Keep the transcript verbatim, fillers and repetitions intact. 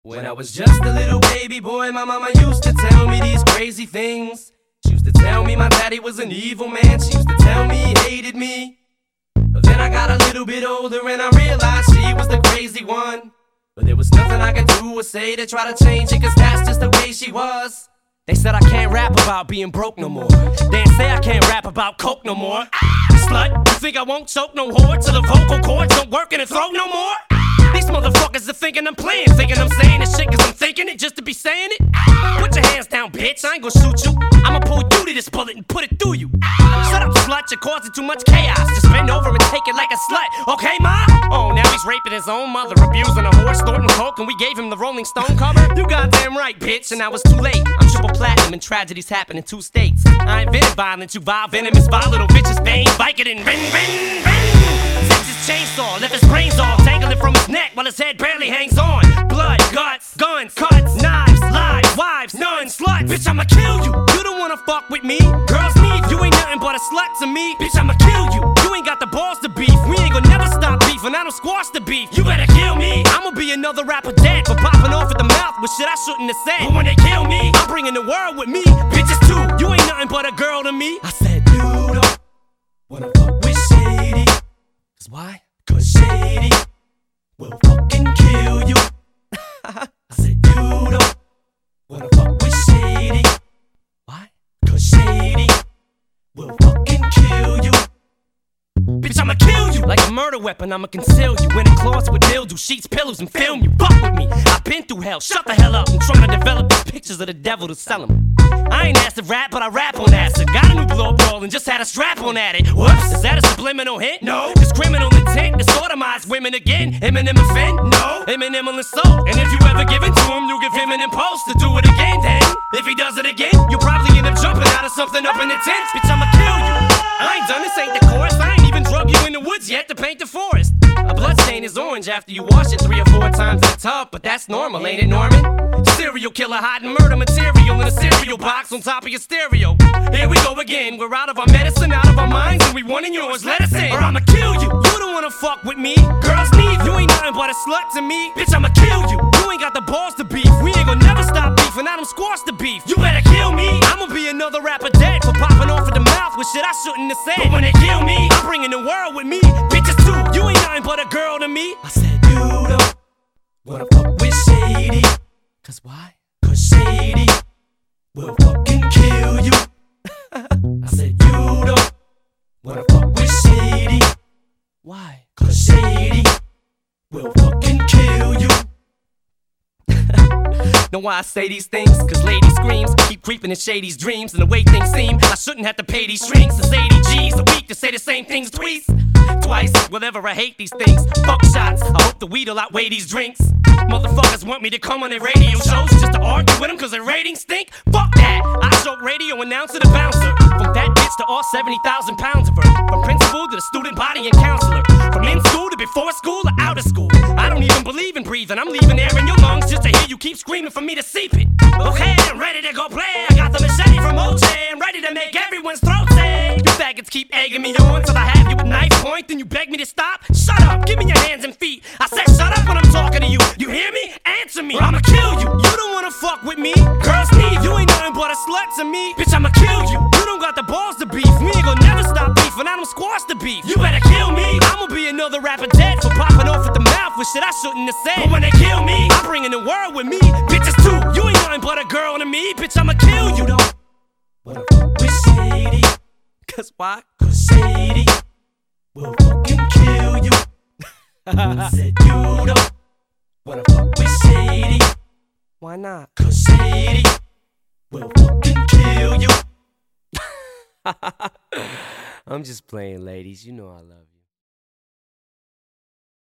When I was just a little baby boy, my mama used to tell me these crazy things. She used to tell me my daddy was an evil man. She used to tell me he hated me. But then I got a little bit older and I realized she was the crazy one. But there was nothing I could do or say to try to change it, cause that's just the way she was. They said I can't rap about being broke no more. They ain't say I can't rap about coke no more. Ah, slut, you think I won't choke no whore till the vocal cords don't work in the throat no more? These motherfuckers are thinking I'm playing, thinking I'm saying this shit cause I'm thinking it just to be saying it. Put your hands down, bitch, I ain't gonna shoot you. I'ma pull you to this bullet and put it through you. Shut up, slut, you're causing too much chaos. Just bend over and take it like a slut, okay, ma? Oh, now he's raping his own mother, abusing a horse, snorting coke, and we gave him the Rolling Stone cover? You goddamn right, bitch, and now it's too late. I'm triple platinum and tragedies happen in two states. I invented violence, you vile venomous, vile little bitches, bang, Vicodin, ring, ring, ring. Takes his chainsaw, left his brains all dangling from his neck while his head barely hangs on. Blood, guts, guns, cuts, knives, lies, wives, nuns, sluts. Bitch, I'ma kill you. You don't wanna fuck with me. Girls need you ain't nothing but a slut to me. Bitch, I'ma kill you. You ain't got the balls to beef. We ain't gonna never stop beef, and I don't squash the beef. You better kill me. I'ma be another rapper dead for popping off at the mouth with shit I shouldn't have said. But when they kill me, I'm bringing the world with me. Bitches too. You ain't nothing but a girl to me. I said you don't wanna fuck with Shady. Cause why? Cause Shady will fucking kill you. I said you don't wanna fuck with Shady. Why? Cause Shady will fucking kill you. Bitch, I'ma kill you. Like a murder weapon, I'ma conceal you in a closet with mildew, sheets, pillows, and film you. Fuck with me, I've been through hell. Shut the hell up, I'm trying to develop these pictures of the devil to sell them. I ain't asked to rap, but I rap on acid. Got a new blow roll and just had a strap on at it. Whoops, is that a subliminal hint? No, cause criminal intent to sodomize women again. Eminem offend? No, Eminem will insult. And if you ever give it to him, you give him an impulse to do it again. Then, if he does it again, you'll probably end up jumping out of something up in the tents. Bitch, I'ma kill you. I ain't done this, ain't the chorus. I ain't even drug you in the woods yet to paint the forest. A blood stain is orange after you wash it three or four times in the tub, but that's normal, ain't it, Norman? Serial killer hiding murder material in a cereal box on top of your stereo. Here we go again, we're out of our medicine, out of our minds, and we wanting yours, let us in, or I'ma kill you. You don't wanna fuck with me. Girls need you, ain't nothing but a slut to me. Bitch, I'ma kill you. You ain't got the balls to beef. We ain't gonna never stop beef, and I don't squash the beef. You better kill me. I'ma be another rapper dead for popping off at the mouth with shit I shouldn't have said. But when they kill me, I'm bringing the world with me. Bitches too, you ain't nothing but a girl to me. I said you don't wanna fuck with Shady. Cause why? Cause Shady will fucking kill you. I said you don't wanna fuck with Shady. Why? Cause Shady will fucking kill you. Know why I say these things? Cause lady screams keep creeping in Shady's dreams. And the way things seem, I shouldn't have to pay these shrinks. It's eighty G's a week to say the same things twice. Twice, whatever, I hate these things. Fuck shots, I hope the weed'll outweigh these drinks. Motherfuckers want me to come on their radio shows just to argue with them cause their ratings stink. Fuck that, I choke radio announcer to bouncer. From that bitch to all seventy thousand pounds of her. From principal to the student body and counselor. From in school to before school or out of school. I don't even believe in breathing, I'm leaving air in your lungs just to hear you keep screaming for me to seep it. Okay, I'm ready to go play. I got the machete from O J. I'm ready to make everyone's throat sing. You faggots keep egging me on till I have you at knife point. Then you beg me to stop. Shut up, give me your hands and feet. I said shut up when I'm talking to you. You hear me? Answer me, or I'ma kill you. You don't wanna fuck with me. Girls need you, ain't nothing but a slut to me. Bitch, I'ma kill you. You don't got the balls to beef. We ain't gonna never stop beef, and I don't squash the beef. You better kill me. I'ma be another rapper dead for popping off at the mouth with shit I shouldn't have said. But when they kill me, I'm bringing the world with me. Bitches too, you ain't nothing but a girl to me. Bitch, I'ma kill you. You don't wanna fuck with Shady. Cause why? Cause Shady will fucking kill you. I said you don't wanna fuck with Shady. Why not? Cause Shady will fucking kill you. I'm just playing, ladies. You know I love you.